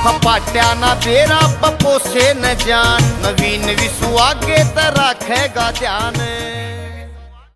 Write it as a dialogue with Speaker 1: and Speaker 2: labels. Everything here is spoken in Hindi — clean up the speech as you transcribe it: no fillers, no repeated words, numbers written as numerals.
Speaker 1: हपाट्या ना बेरा बपोसे न जान, नवीन विशु आगे त राखेगा ध्यान।